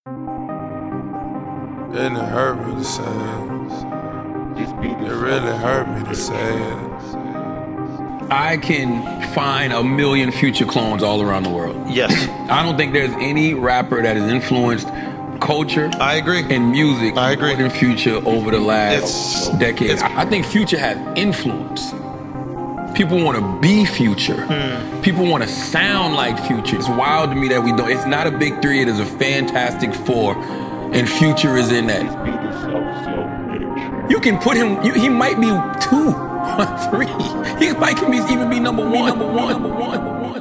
And it hurt me to say it. It really hurt me to say it. I can find a million Future clones all around the world. Yes. I don't think there's any rapper that has influenced culture. I agree. And music. I agree. More than Future over the last decade. I think Future has influence. People want to be Future. People want to sound like Future. It's wild to me that we don't. It's not a big three. It is a fantastic four. And Future is in that. You can put him, he might be 2 or 3. He might even be number one.